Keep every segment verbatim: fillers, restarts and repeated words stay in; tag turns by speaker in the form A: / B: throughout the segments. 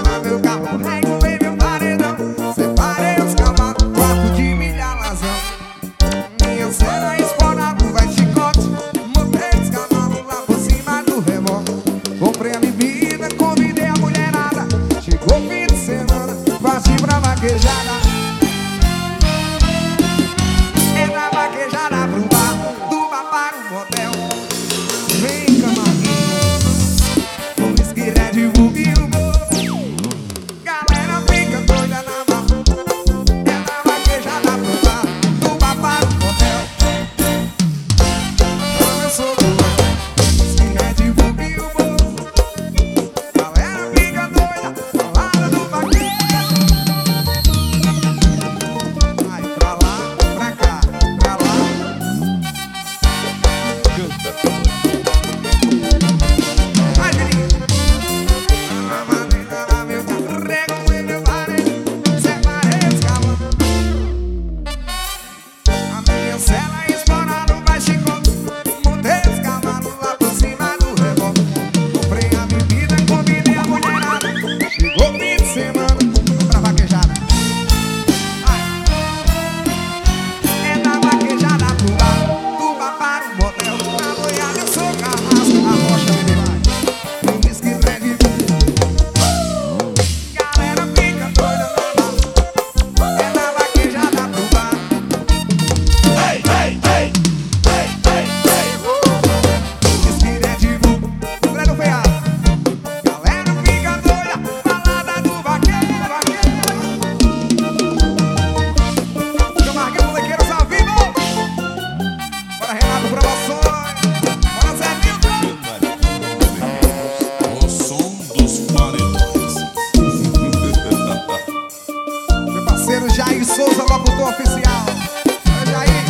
A: no meu carro, regulei meu paredão, separei os cavalos, quatro de milha lazão. Minha cena explorada, vai chicote, montei os cavalos lá por cima do reboque. Comprei a bebida, convidei a mulherada, chegou o fim de semana, parti pra vaquejada. Entra vaquejada pro bar, do bar para o motel. Vem Camarguinho, com whisky, Red Bull e o bolso. Galera fica doida na barra, entra vaquejada pro bar, do bar para o motel. Eu sou do whisky, Red Bull e o bolso. Galera fica doida, balada do vaqueiro. Vai pra lá, pra cá, pra lá. Vai, Julinho. Na madeira da meu carro, regulei meu parede, separei os cavalos. A minha cela explorada, vai chicote, montei os cavalos lá por cima do reboque. Comprei a bebida, convidei a mulherada, chegou o fim de semana, pra vaquejada. Vai. É da vaquejada pro bar, do bar para o motel. Na boiada eu sou carrasco, a rocha me vai. Com whisky, Red Bull. Galera fica doida na barra, é da vaquejada pro bar.
B: Ei, ei, ei, ei, ei, ei.
A: Whisky, Red Bull, André do Veado. Galera fica doida, balada do vaqueiro, vaqueiro. Camarguinho, molequeiros ao vivo. Bora, Renato Promoções. Bora, Zé Milton.
B: O som dos paredões.
A: Meu parceiro Jair Souza, locutor oficial. Olha, Jair.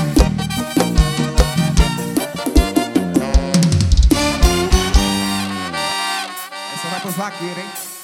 A: Essa vai pros vaqueiros, hein?